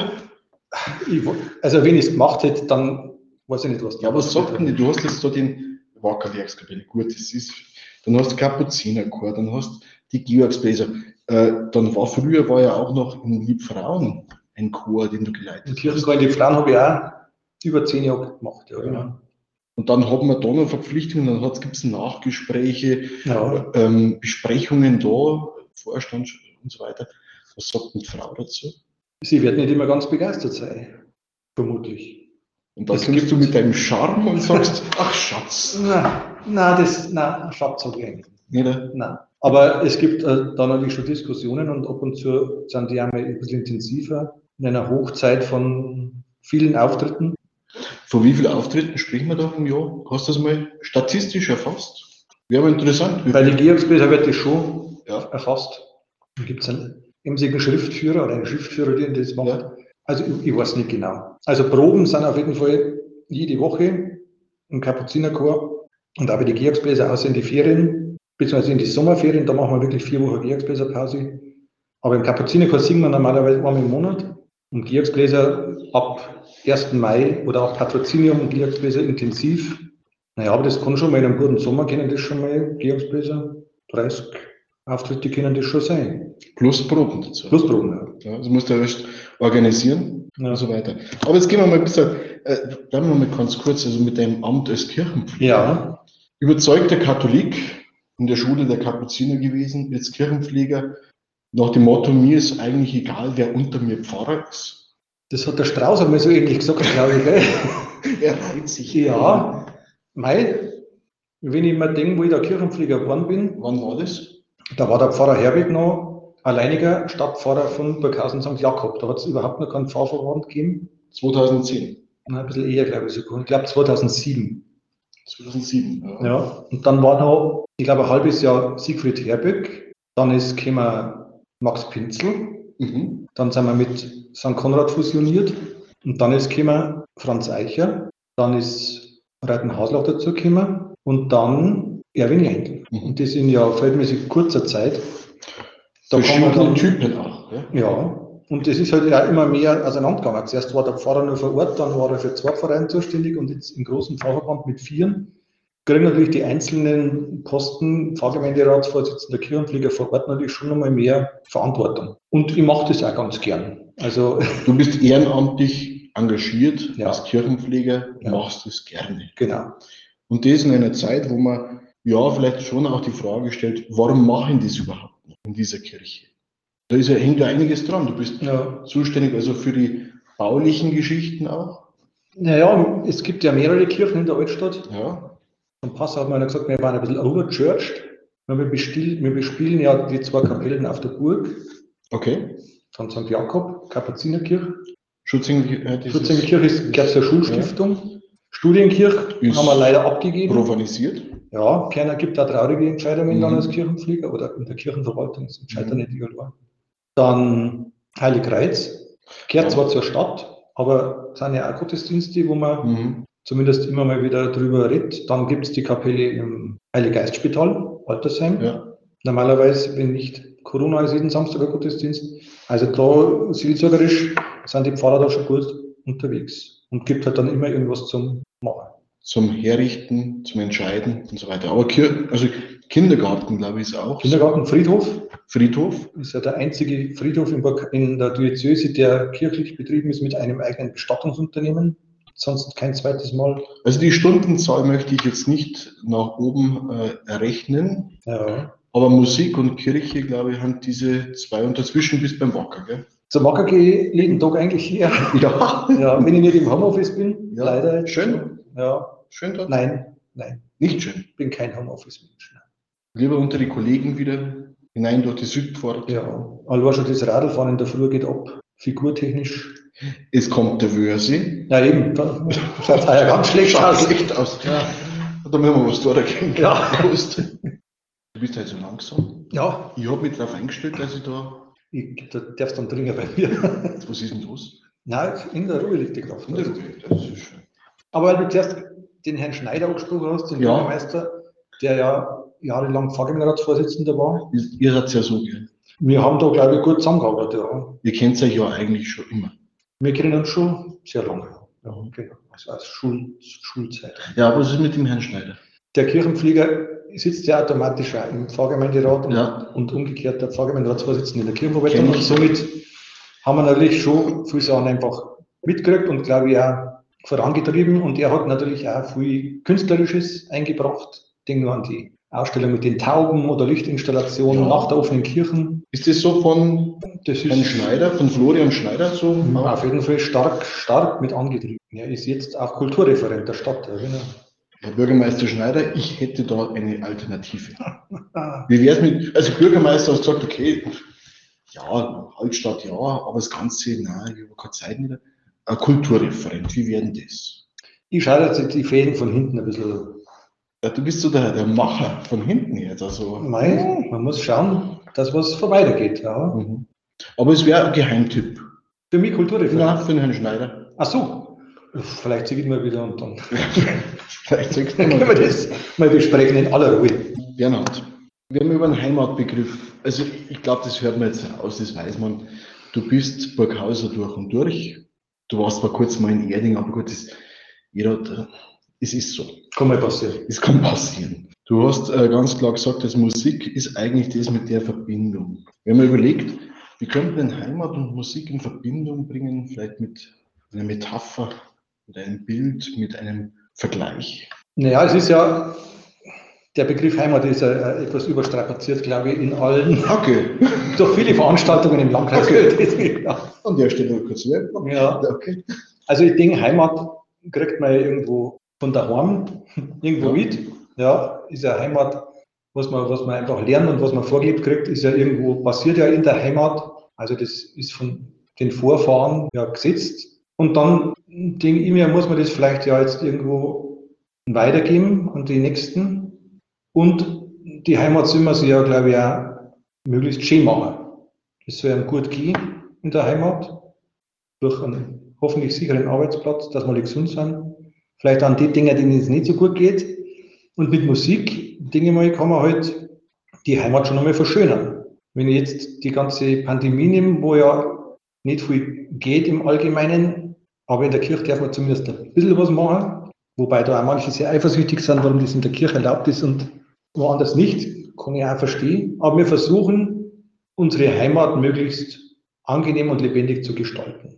Ich, also wenn ich es gemacht hätte, dann weiß ich nicht, was. Ja, was sagt denn die? Du hast jetzt da den Wackerwerkskapelle, gut, das ist, dann hast du Kapuzinerchor, dann hast die Georgsbläser, äh, dann war früher war ja auch noch in Liebfrauen ein Chor, den du geleitet hast. Den Kirchenchor in Liebfrauen habe ich auch über zehn Jahre gemacht, ja, genau. Und dann haben wir da noch Verpflichtungen, dann gibt es Nachgespräche, ja. ähm, Besprechungen da, Vorstand und so weiter. Was sagt eine Frau dazu? Sie wird nicht immer ganz begeistert sein, vermutlich. Und dann kommst du mit deinem Charme und sagst, ach Schatz. Nein, nein, das, nein, Schatz sage ich eigentlich nicht. Nein. Aber es gibt äh, da natürlich schon Diskussionen und ab und zu sind die einmal ein bisschen intensiver in einer Hochzeit von vielen Auftritten. Von wie vielen Auftritten sprechen wir da im Jahr? Hast du das mal statistisch erfasst? Wäre aber interessant. Bei den Georgsbläser wird das schon ja. erfasst. Da gibt es einen emsigen Schriftführer oder einen Schriftführer, der das macht. Ja. Also ich, ich weiß nicht genau. Also Proben sind auf jeden Fall jede Woche im Kapuzinerchor und auch bei den Georgsbläser außer in die Ferien, beziehungsweise in die Sommerferien, da machen wir wirklich vier Wochen Georgsbläserpause. Aber im Kapuzinerchor singen wir normalerweise einmal im Monat und Georgsbläser ab ersten Mai oder ab Patrozinium und Georgsbläser intensiv. Naja, aber das kann schon mal in einem guten Sommer, kennen das schon mal, Georgsbläser, dreißig Auftritte können das schon sein. Plus Proben dazu. Plus Proben, ja. Das musst du erst organisieren ja. und so weiter. Aber jetzt gehen wir mal ein bisschen, äh, bleiben wir mal ganz kurz, also mit deinem Amt als Kirchenpfleger. Ja. Überzeugter Katholik, in der Schule der Kapuziner gewesen, jetzt Kirchenpfleger, nach dem Motto, mir ist eigentlich egal, wer unter mir Pfarrer ist. Das hat der Strauß einmal so ähnlich gesagt, glaube ich, gell? Er reiht sich. Ja, mei, wenn ich mir denke, wo ich da Kirchenpfleger geworden bin. Wann war das? Da war der Pfarrer Herwig noch alleiniger Stadtpfarrer von Burghausen Sankt Jakob. Da hat es überhaupt noch keinen Pfarrverband gegeben. zweitausendzehn. Na, ein bisschen eher, glaube ich sogar. Ich glaube zweitausendsieben. zweitausendsieben, ja. Ja, und dann war noch, ich glaube, ein halbes Jahr Siegfried Herböck. Dann ist gekommen Max Pinzel. Mhm. Dann sind wir mit Sankt Konrad fusioniert. Und dann ist gekommen Franz Eicher. Dann ist Reiten Haslach dazu gekommen. Und dann Erwin Jendl. Mhm. Und das in ja verhältnismäßig kurzer Zeit. Da kann man Verschiedene dann, Typen auch. Ja. ja, und das ist halt ja immer mehr auseinandergegangen. Zuerst war der Pfarrer nur vor Ort, dann war er für zwei Vereine zuständig und jetzt im großen Pfarrverband mit vieren kriegen natürlich die einzelnen Posten, Pfarrgemeinderatsvorsitzender, Kirchenpfleger vor Ort natürlich schon nochmal mehr Verantwortung. Und ich mache das auch ganz gern. Also, du bist ehrenamtlich engagiert ja. als Kirchenpfleger, Ja. machst es gerne. Genau. Und das in einer Zeit, wo man ja vielleicht schon auch die Frage stellt, warum mache ich das überhaupt noch in dieser Kirche? Da ist ja, hängt ja einiges dran. Du bist Ja. zuständig also für die baulichen Geschichten auch. Naja, es gibt ja mehrere Kirchen in der Altstadt. Ja. Am Pass hat man ja gesagt, wir waren ein bisschen overchurched. Wir bespielen, wir bespielen ja die zwei Kapellen auf der Burg. Okay. Von Sankt Jakob, Kapuzinerkirche. Schutzinger äh, Schutzingerkirche ist, gehört zur Schulstiftung. Ja. Studienkirche ist haben wir leider abgegeben. Profanisiert. Ja, keiner gibt da traurige Entscheidungen Mhm. dann als Kirchenpfleger oder in der Kirchenverwaltung, das entscheidet Mhm. nicht die allein. Dann Heiligkreuz, gehört Ja. zwar zur Stadt, aber sind ja auch Gottesdienste, wo man Mhm. zumindest immer mal wieder drüber redet. Dann gibt es die Kapelle im Heiliggeistspital, Altersheim. Ja. Normalerweise, wenn nicht Corona ist, jeden Samstag ein Gottesdienst. Also da seelsorgerisch sind die Pfarrer da schon gut unterwegs und gibt halt dann immer irgendwas zum Machen. Zum Herrichten, zum Entscheiden und so weiter. Aber Kir also Kindergarten, glaube ich, ist auch. Kindergarten, Friedhof. Friedhof. Ist ja der einzige Friedhof in, in der Diözese, der kirchlich betrieben ist mit einem eigenen Bestattungsunternehmen. Sonst kein zweites Mal. Also die Stundenzahl möchte ich jetzt nicht nach oben äh, errechnen. Ja. Aber Musik und Kirche, glaube ich, haben diese zwei und dazwischen bis beim Wacker, gell? Zum Wacker gehe ich jeden Tag eigentlich her. Ja. Ja, wenn ich nicht im Homeoffice bin, Ja. leider. Schön. Ja. Schön dort? Nein, nein. Nicht schön. Ich bin kein Homeoffice-Mensch. Lieber unter die Kollegen wieder hinein durch die Südpforte. Ja, allein schon das Radlfahren in der Früh geht ab. Figurtechnisch. Es kommt der Wörse. Ja, eben. Da schaut es ja ganz schlecht Schaut aus. schlecht aus. Ja. Da müssen wir was durchgehen. Ja. Du bist halt so langsam. Ja. Ich habe mich darauf eingestellt, dass ich da. Ich, da darfst du dann dringend bei mir. Was ist denn los? Nein, in der Ruhe liegt die Kraft. In der Ruhe, das ist schön. Aber weil du zuerst den Herrn Schneider angesprochen hast, den Ja. Bürgermeister, der ja jahrelang Pfarrgemeinderatsvorsitzender war. Ihr seid ja so gern. Wir haben da, glaube ich, gut zusammengearbeitet. Ja. Ihr kennt euch ja eigentlich schon immer. Wir kennen uns schon sehr lange. Ja, genau. Also als Schul Schulzeit. Ja, aber was ist mit dem Herrn Schneider? Der Kirchenpfleger sitzt ja automatisch auch im Pfarrgemeinderat und, Ja. und umgekehrt der Pfarrgemeinderatsvorsitzende in der Kirchenverwaltung. Kenn Und ich. somit haben wir natürlich schon viele Sachen einfach mitgekriegt und, glaube ich, auch vorangetrieben. Und er hat natürlich auch viel Künstlerisches eingebracht. Ich denke nur an die Ausstellung mit den Tauben oder Lichtinstallationen Ja. nach der offenen Kirchen. Ist das so von Das Herrn ist Schneider, von Florian Schneider so? auf jeden Fall stark, stark mit angetrieben. Er ist jetzt auch Kulturreferent der Stadt. Ja, genau. Herr Bürgermeister Schneider, ich hätte da eine Alternative. Wie wäre es mit, also Bürgermeister hat gesagt, okay, ja, Altstadt ja, aber das Ganze, nein, ich habe keine Zeit mehr. Ein Kulturreferent, wie wäre denn das? Ich schaue jetzt die Fäden von hinten ein bisschen. Ja, du bist so der, der Macher von hinten jetzt. Also. Mei, man muss schauen, dass was weitergeht. Ja. Mhm. Aber es wäre ein Geheimtipp. Für mich Kulturreferent. Ja, für den Herrn Schneider. Ach so. Vielleicht sehe ich mal wieder und dann Vielleicht sagst du können wir mal. das mal besprechen in aller Ruhe. Bernhard, wir haben über einen Heimatbegriff, also ich glaube, das hört man jetzt raus, das weiß man. Du bist Burghauser durch und durch. Du warst zwar kurz mal in Erding, aber gut, das, jeder hat, es ist so. Kann mal passieren. Es kann passieren. Du hast äh, ganz klar gesagt, dass Musik ist eigentlich das mit der Verbindung. Wenn man überlegt, wie könnte man Heimat und Musik in Verbindung bringen, vielleicht mit einer Metapher, mit einem Bild, mit einem Vergleich? Naja, es ist ja, der Begriff Heimat ist ja etwas überstrapaziert, glaube ich, in allen, Okay. durch viele Veranstaltungen im Landkreis. Okay. An der Stelle noch kurz weg. Ja. Okay. Also ich denke, Heimat kriegt man ja irgendwo von daheim, irgendwo Ja. mit. Ja, ist ja Heimat, was man, was man einfach lernt und was man vorgelebt kriegt, ist ja irgendwo, passiert ja in der Heimat. Also das ist von den Vorfahren ja gesetzt. Und dann denke ich mir, muss man das vielleicht ja jetzt irgendwo weitergeben an die Nächsten. Und die Heimat soll man sich ja, glaube ich, auch möglichst schön machen. Es soll einem gut gehen in der Heimat, durch einen hoffentlich sicheren Arbeitsplatz, dass wir alle gesund sind. Vielleicht an die Dinge, denen es nicht so gut geht. Und mit Musik, denke ich mal, kann man halt die Heimat schon einmal verschönern. Wenn ich jetzt die ganze Pandemie nehme, wo ja nicht viel geht im Allgemeinen, aber in der Kirche darf man zumindest ein bisschen was machen. Wobei da auch manche sehr eifersüchtig sind, warum das in der Kirche erlaubt ist und woanders nicht, kann ich auch verstehen. Aber wir versuchen, unsere Heimat möglichst angenehm und lebendig zu gestalten.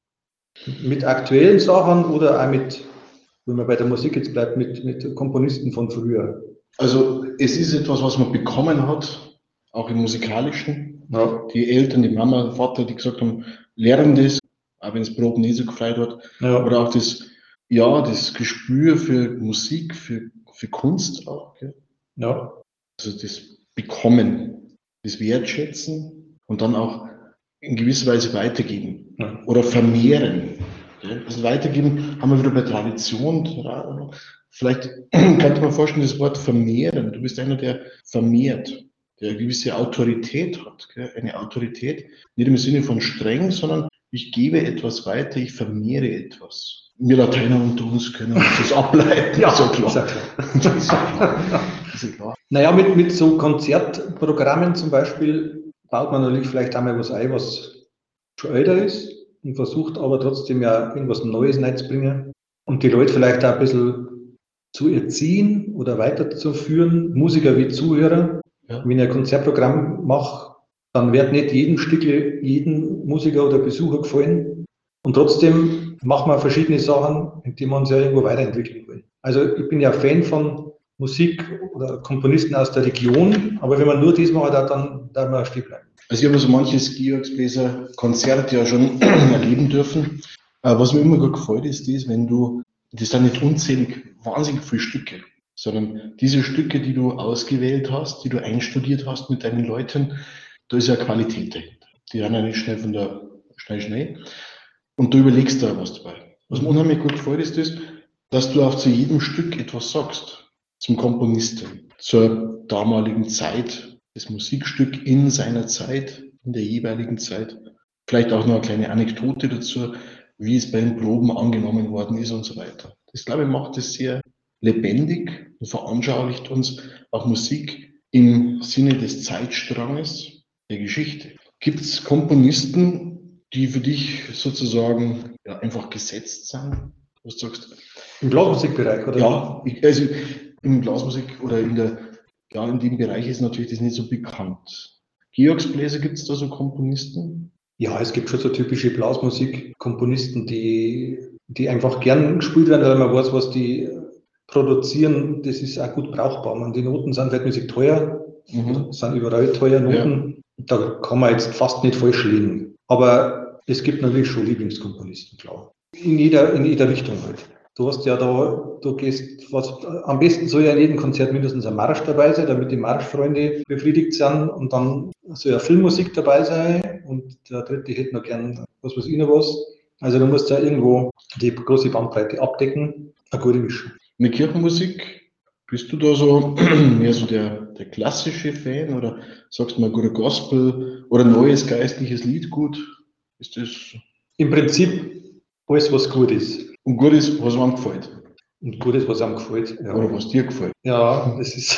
Mit aktuellen Sachen oder auch mit, wenn man bei der Musik jetzt bleibt, mit, mit Komponisten von früher. Also es ist etwas, was man bekommen hat, auch im Musikalischen. Ja. Die Eltern, die Mama, der Vater, die gesagt haben, lernen das, auch wenn es Proben nicht so gefreut hat. Ja. Oder auch das, ja, das Gespür für Musik, für, für Kunst auch. Gell? Ja. Also das Bekommen, das Wertschätzen und dann auch in gewisser Weise weitergeben Ja. oder vermehren. Gell? Also weitergeben haben wir wieder bei Tradition. Vielleicht könnte man vorstellen, das Wort vermehren. Du bist einer, der vermehrt, der eine gewisse Autorität hat. Gell? Eine Autorität, nicht im Sinne von streng, sondern ich gebe etwas weiter, ich vermehre etwas. Wir Lateiner unter uns können uns das ableiten. Ja, ist ja klar. ist ja klar. Das ist ja klar. Das ist ja klar. Naja, mit, mit so Konzertprogrammen zum Beispiel baut man natürlich vielleicht einmal was ein, was schon älter ist und versucht aber trotzdem ja irgendwas Neues reinzubringen und die Leute vielleicht auch ein bisschen zu erziehen oder weiterzuführen, Musiker wie Zuhörer. Ja. Wenn ich ein Konzertprogramm mache, dann wird nicht jedem Stück, jedem Musiker oder Besucher gefallen. Und trotzdem macht man verschiedene Sachen, in die man sich ja irgendwo weiterentwickeln will. Also ich bin ja Fan von Musik oder Komponisten aus der Region, aber wenn man nur das macht, dann darf man stehen bleiben. Also ich habe so manches Georgsbläser-Konzert ja schon erleben dürfen. Was mir immer gut gefällt, ist das, wenn du, das sind nicht unzählig, wahnsinnig viele Stücke, sondern diese Stücke, die du ausgewählt hast, die du einstudiert hast mit deinen Leuten, da ist ja Qualität dahinter. Die haben ja nicht schnell von der, schnell, schnell. Und du überlegst da was dabei. Was mir unheimlich gut gefällt, ist das, dass du auch zu jedem Stück etwas sagst. Zum Komponisten, zur damaligen Zeit, das Musikstück in seiner Zeit, in der jeweiligen Zeit. Vielleicht auch noch eine kleine Anekdote dazu, wie es bei den Proben angenommen worden ist und so weiter. Das, glaube ich, macht es sehr lebendig und veranschaulicht uns auch Musik im Sinne des Zeitstranges der Geschichte. Gibt es Komponisten, die für dich sozusagen ja, einfach gesetzt sind? Was du sagst? Im Blasmusikbereich, oder? Ja, ich, also in Blasmusik oder in der, ja, in dem Bereich ist natürlich das nicht so bekannt. Georgsbläser, gibt es da so Komponisten? Ja, es gibt schon so typische Blasmusikkomponisten, die, die einfach gern gespielt werden, weil man weiß, was die produzieren. Das ist auch gut brauchbar. Man, die Noten sind weltmäßig teuer, Mhm. sind überall teuer Noten. Ja. Da kann man jetzt fast nicht falsch liegen. Aber es gibt natürlich schon Lieblingskomponisten, klar. In jeder, in jeder Richtung halt. Du hast ja da, du gehst, was, am besten soll ja in jedem Konzert mindestens ein Marsch dabei sein, damit die Marschfreunde befriedigt sind, und dann soll ja Filmmusik dabei sein, und der dritte hätte noch gern was weiß ich noch was. Also du musst ja irgendwo die große Bandbreite abdecken, eine gute Mischung. In der Kirchenmusik, bist du da so mehr so der, der klassische Fan, oder sagst du mal guter Gospel oder neues geistliches Lied gut? Ist das? Im Prinzip alles, was gut ist. Und gut ist, was einem gefällt. Und gut ist, was einem gefällt. Ja. Oder was dir gefällt. Ja, das ist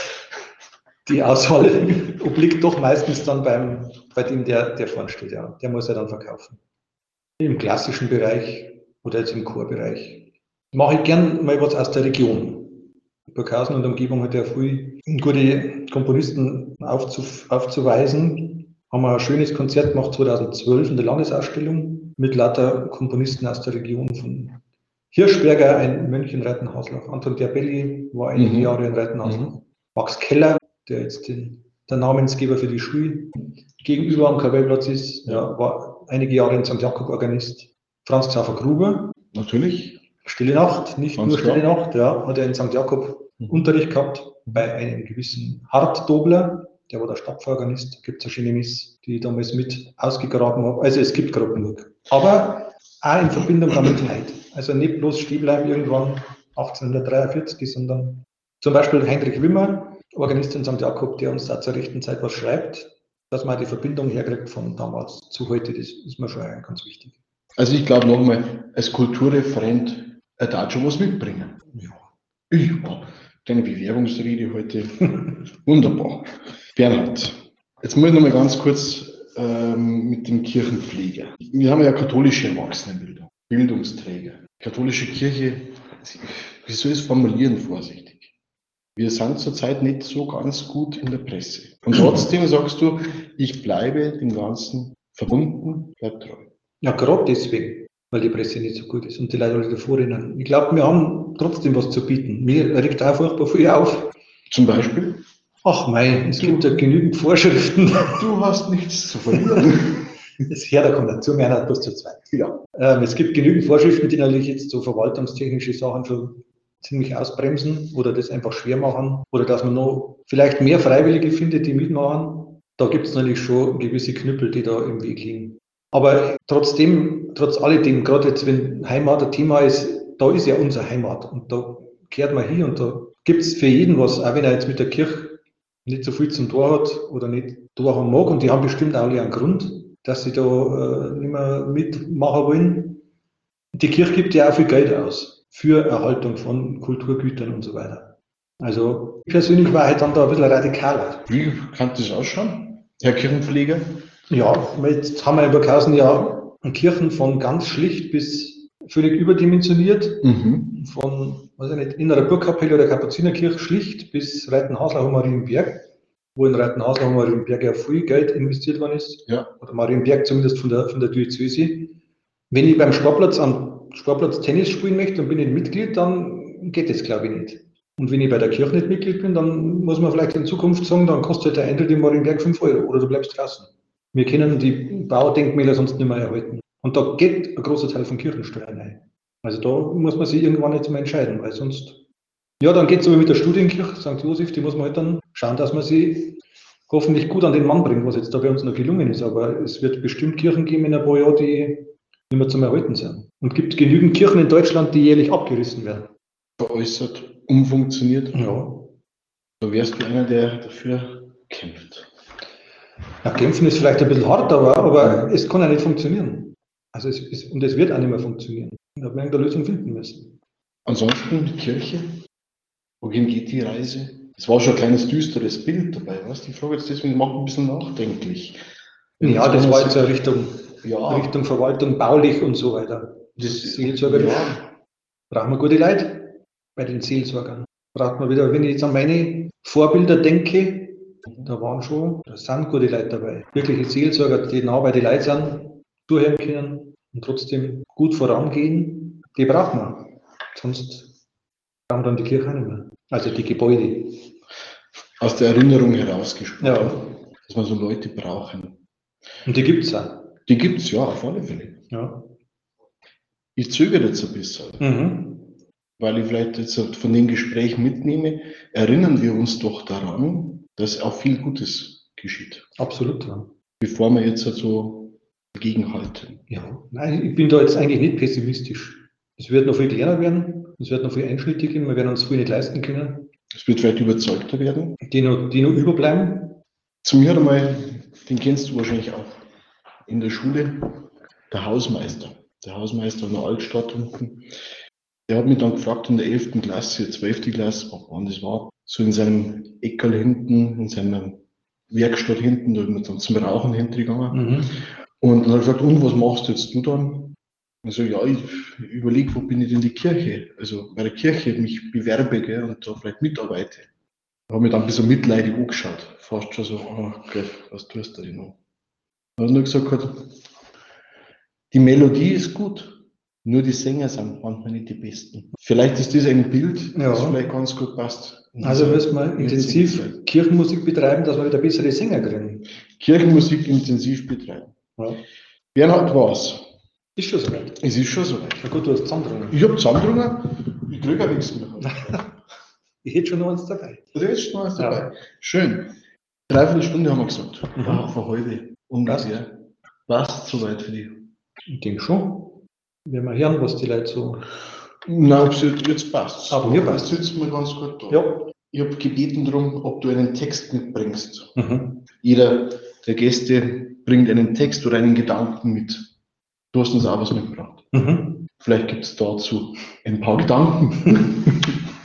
die Auswahl obliegt doch meistens dann beim, bei dem, der, der vorne steht. Ja. Der muss ja dann verkaufen. Im klassischen Bereich oder jetzt im Chorbereich mache ich gern mal was aus der Region. Burghausen und Umgebung hat ja viel gute Komponisten aufzu, aufzuweisen. Haben wir ein schönes Konzert gemacht zweitausendzwölf in der Landesausstellung mit lauter Komponisten aus der Region von Hirschberger, ein Mönch in Reitenhaslach. Anton Diabelli war einige Mhm. Jahre in Reitenhaslach. Mhm. Max Keller, der jetzt den, der Namensgeber für die Schule gegenüber am Karwellplatz ist, ja, war einige Jahre in Sankt Jakob Organist. Franz Xaver Gruber. Natürlich. Stille Nacht, nicht Ganz nur Stille klar. Nacht, ja, hat er in Sankt Jakob Mhm. Unterricht gehabt bei einem gewissen Hart Dobler, der war der Stadtpfarrorganist. Da gibt es eine schöne Miss, die ich damals mit ausgegraben habe. Also es gibt Grottenburg. Aber auch in Verbindung damit heute. Also nicht bloß stehen bleiben irgendwann achtzehnhundertdreiundvierzig, sondern zum Beispiel Heinrich Wimmer, Organist in Sankt Jakob, der uns da zur rechten Zeit was schreibt, dass man die Verbindung herkriegt von damals zu heute, das ist mir schon ganz wichtig. Also ich glaube nochmal, als Kulturreferent, er darf schon was mitbringen. Ja. Ja, deine Bewerbungsrede heute, wunderbar. Bernhard, jetzt muss ich nochmal ganz kurz ähm, mit dem Kirchenpfleger. Wir haben ja katholische Erwachsenenbildung, Bildungsträger. Katholische Kirche, wie soll ich es formulieren, vorsichtig? Wir sind zurzeit nicht so ganz gut in der Presse. Und trotzdem sagst du, ich bleibe dem Ganzen verbunden, bleib treu. Ja, gerade deswegen, weil die Presse nicht so gut ist und die Leute alle davor rennen. Ich glaube, wir haben trotzdem was zu bieten. Mir regt auch furchtbar viel auf. Zum Beispiel? Ach mei, es Du- gibt ja genügend Vorschriften. Du hast nichts zu verlieren. Das her, da kommt dazu, wir haben bloß zu zweit. Ja. Ähm, es gibt genügend Vorschriften, die natürlich jetzt so verwaltungstechnische Sachen schon ziemlich ausbremsen oder das einfach schwer machen oder dass man noch vielleicht mehr Freiwillige findet, die mitmachen. Da gibt es natürlich schon gewisse Knüppel, die da im Weg liegen. Aber trotzdem, trotz alledem, gerade jetzt, wenn Heimat ein Thema ist, da ist ja unsere Heimat und da kehrt man hin und da gibt es für jeden was, auch wenn er jetzt mit der Kirche nicht so viel zum Tor hat oder nicht Tor haben mag und die haben bestimmt auch alle einen Grund, dass sie da äh, nicht mehr mitmachen wollen. Die Kirche gibt ja auch viel Geld aus für Erhaltung von Kulturgütern und so weiter. Also ich persönlich war halt dann da ein bisschen radikaler. Wie kann das ausschauen, Herr Kirchenpfleger? Ja, jetzt haben wir in Burghausen ja Kirchen von ganz schlicht bis völlig überdimensioniert. Mhm. Von, weiß ich nicht, innerer Burgkapelle oder Kapuzinerkirche schlicht bis Reitenhaslach und Marienberg, wo in Reitenhaslach und Marienberg ja viel Geld investiert worden ist. Ja. Oder Marienberg zumindest von der, von der Diözese. Wenn ich beim Sportplatz am Sportplatz Tennis spielen möchte und bin nicht Mitglied, dann geht das, glaube ich, nicht. Und wenn ich bei der Kirche nicht Mitglied bin, dann muss man vielleicht in Zukunft sagen, dann kostet der Eintritt in Marienberg fünf Euro oder du bleibst draußen. Wir können die Baudenkmäler sonst nicht mehr erhalten. Und da geht ein großer Teil von Kirchensteuern ein. Also da muss man sich irgendwann jetzt mal entscheiden, weil sonst, ja, dann geht es aber mit der Studienkirche Sankt Josef, die muss man halt dann schauen, dass man sie hoffentlich gut an den Mann bringt, was jetzt da bei uns noch gelungen ist. Aber es wird bestimmt Kirchen geben in ein paar Jahren, die nicht mehr zum Erhalten sind. Und gibt genügend Kirchen in Deutschland, die jährlich abgerissen werden. Veräußert, umfunktioniert. Ja. Da wärst du einer, der dafür kämpft. Ja, kämpfen ist vielleicht ein bisschen hart, aber, aber es kann ja nicht funktionieren. Also es ist, und es wird auch nicht mehr funktionieren. Da werden wir eine Lösung finden müssen. Ansonsten die Kirche, wohin geht die Reise? Es war schon ein kleines düsteres Bild dabei, was? Die Frage jetzt deswegen macht ein bisschen nachdenklich. Ja, das war jetzt ja Richtung, Ja, Richtung Verwaltung, baulich und so weiter. das Seelsorgerisch. ja, Brauchen wir gute Leute bei den Seelsorgern. Braucht man wieder, wenn ich jetzt an meine Vorbilder denke, da waren schon, da sind gute Leute dabei. Wirkliche Seelsorger, die nah bei den Leuten sind, zuhören können und trotzdem gut vorangehen, die braucht man. Sonst brauchen wir dann die Kirche auch nicht mehr. Also die Gebäude. aus der Erinnerung herausgesprochen, Ja. dass wir so Leute brauchen. Und die gibt es auch. Die gibt es, ja, auf alle Fälle. Ja. Ich zögere jetzt ein bisschen, Mhm. weil ich vielleicht jetzt von den Gesprächen mitnehme, erinnern wir uns doch daran, dass auch viel Gutes geschieht, Absolut. Ja. bevor wir jetzt so dagegenhalten. Ja. Nein, ich bin da jetzt eigentlich nicht pessimistisch. Es wird noch viel kleiner werden, es wird noch viel Einschnitte geben, wir werden uns viel nicht leisten können. Es wird vielleicht überzeugter werden. Die noch, die noch überbleiben. Zu mir einmal, den kennst du wahrscheinlich auch, in der Schule, der Hausmeister. Der Hausmeister in der Altstadt unten. Der hat mich dann gefragt in der elften Klasse, zwölften Klasse, wann das war, so in seinem Eckerl hinten, in seiner Werkstatt hinten, da ist man dann zum Rauchen hintergegangen. Mhm. Und dann hat er gesagt, und was machst jetzt du dann? Also ja, ich überlege, wo bin ich denn in die Kirche? Also bei der Kirche mich bewerbe, gell, und da vielleicht mitarbeite. Da habe ich dann ein bisschen mitleidig angeschaut. Fast schon so, oh Gott, was tust du denn noch? Er hat nur gesagt, halt, die Melodie ist gut, nur die Sänger sind manchmal nicht die besten. Vielleicht ist das ein Bild, Ja. das vielleicht ganz gut passt. Also müssen wir intensiv Kirchenmusik betreiben, dass wir wieder bessere Sänger kriegen. Kirchenmusik intensiv betreiben. Ja. Bernhard war's. Ist schon soweit. Es ist schon soweit. Na gut, du hast Zahntrungen. Ich habe Zahntrungen, ich kriege auch nichts mehr. Ich hätte schon noch eins dabei. Du hättest noch eins dabei. Ja. Schön. Dreiviertel Stunde haben wir gesagt. Mhm. Ah, vor halbe ungefähr. Passt soweit für dich? Ich denke schon. Wenn wir hören, was die Leute so. Nein, jetzt, jetzt passt es. Aber mir passt Jetzt sitzen wir ganz gut da. Ja. Ich habe gebeten darum, ob du einen Text mitbringst. Mhm. Jeder der Gäste bringt einen Text oder einen Gedanken mit. Du hast uns auch was mitgebracht. Mhm. Vielleicht gibt es dazu ein paar Gedanken.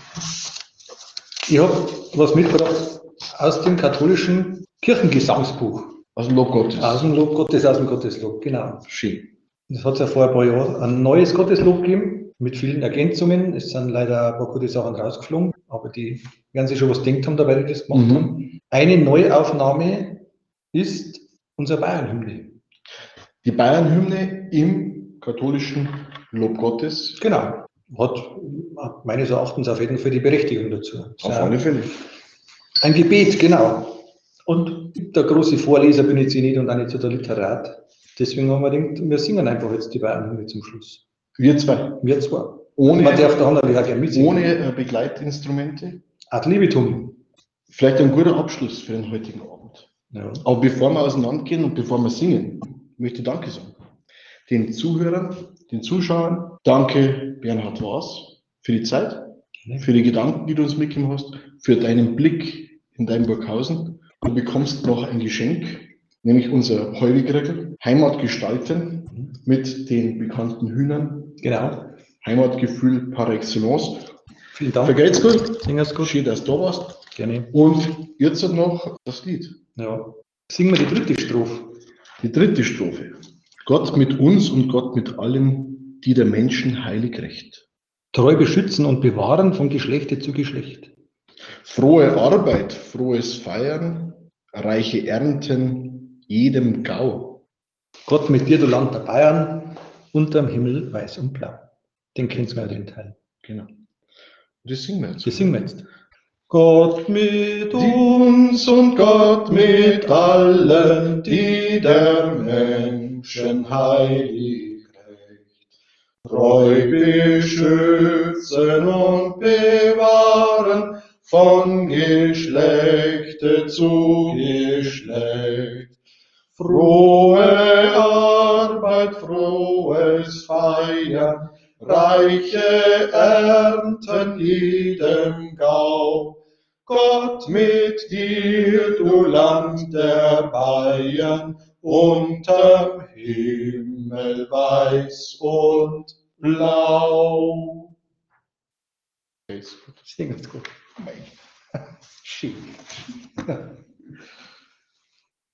Ich habe was mitgebracht aus dem katholischen Kirchengesangsbuch. Aus dem Lob Gottes. Aus dem Lob Gottes, aus dem Gotteslob, genau. Schön. Es hat ja vor ein paar Jahren ein neues Gotteslob gegeben, mit vielen Ergänzungen. Es sind leider ein paar gute Sachen rausgeflogen, aber die werden sich schon was gedacht haben, dabei die das gemacht Mhm. haben. Eine Neuaufnahme ist unser Bayernhymne. Die Bayernhymne im katholischen Lob Gottes. Genau. Hat meines Erachtens auf jeden Fall die Berechtigung dazu. Auf alle Fälle. Ein Gebet, genau. Und der große Vorleser bin ich jetzt nicht und auch nicht so der Literat. Deswegen haben wir gedacht, wir singen einfach jetzt die Bayernhymne zum Schluss. Wir zwei. Wir zwei. Ohne, Man darf da natürlich auch gerne mitsingen. ohne äh, Begleitinstrumente. Ad libitum. Vielleicht ein guter Abschluss für den heutigen Abend. Ja. Aber bevor wir auseinandergehen und bevor wir singen, möchte ich Danke sagen. Den Zuhörern, den Zuschauern. Danke, Bernhard Waas, für die Zeit, für die Gedanken, die du uns mitgegeben hast, für deinen Blick in dein Burghausen. Du bekommst noch ein Geschenk, nämlich unser Heurigröckl, Heimat gestalten mit den bekannten Hühnern. Genau. Heimatgefühl par excellence. Vielen Dank. Vergelt's gut. Singen's gut. Schön, dass du da warst. Gerne. Und jetzt noch das Lied. Ja. Singen wir die dritte Strophe. Die dritte Strophe. Gott mit uns und Gott mit allen, die der Menschen heilig recht. Treu beschützen und bewahren von Geschlechte zu Geschlecht. Frohe Arbeit, frohes Feiern, reiche Ernten, jedem Gau. Gott mit dir, du Land der Bayern, unterm Himmel weiß und blau. Den kennst du ja, den Teil. Genau. Das singen wir jetzt. Das singen wir jetzt. Gott mit uns und Gott mit allen, die der Menschen heilig recht. Treu beschützen und bewahren von Geschlechte zu Geschlecht. Frohe Arbeit, frohes Feiern, reiche Ernten jedem Gau. Gott mit dir, du Land der Bayern, unterm Himmel weiß und blau. Okay, ist gut. Singen's gut. Schön.